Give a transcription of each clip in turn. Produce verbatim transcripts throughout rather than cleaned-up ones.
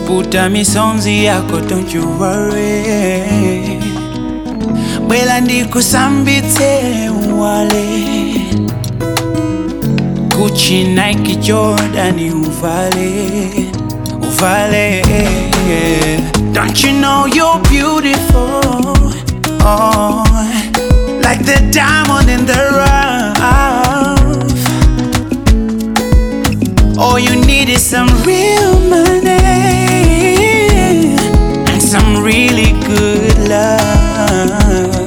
Puta misonzi yako, don't you worry. Bwela ndikusambitse wale Gucci, Nike, Jordan uvale Uvale. Don't you know you're beautiful? Oh, like the diamond in the rough. All you need is some real money and some really good love.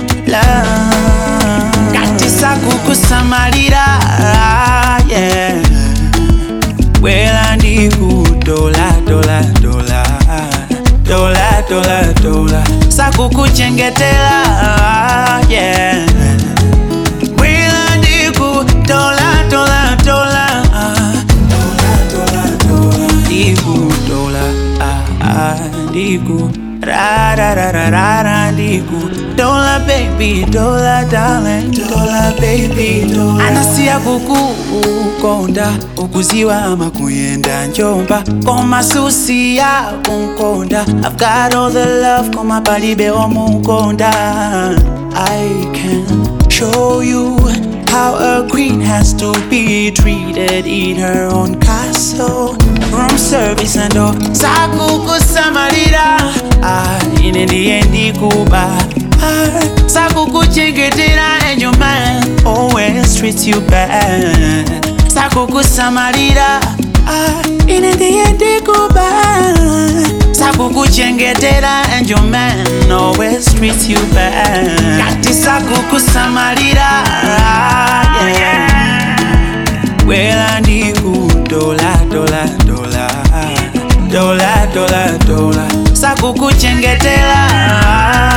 Love. Katisa kukusamalira, yeah. Wela ndiku dola dola dola dola dola dola sakukuchengetela, yeah. Wela ndiku dola dola dola dola dola dola ndiku dola ah ah ndiku ra ra ra ra ra ra ndiku dola baby dola darling dola baby dola. Anasia kuku ukonda ukuziwa ama kuyenda njomba koma susi ya kunkonda. I've got all the love koma palibe omukonda. I can show you how a queen has to be treated in her own castle. Room service and all sakuku samarira, ah, inendi kuba, ah, sakuku chengetera and your man always treats you bad. Sakuku samarira, ah, inendi kuba, sakuku chengetera and your man always treats you bad. Kati sakuku samarira, yeah. Wela ndiku dola dola dola dola dola dola sakuku chengetera.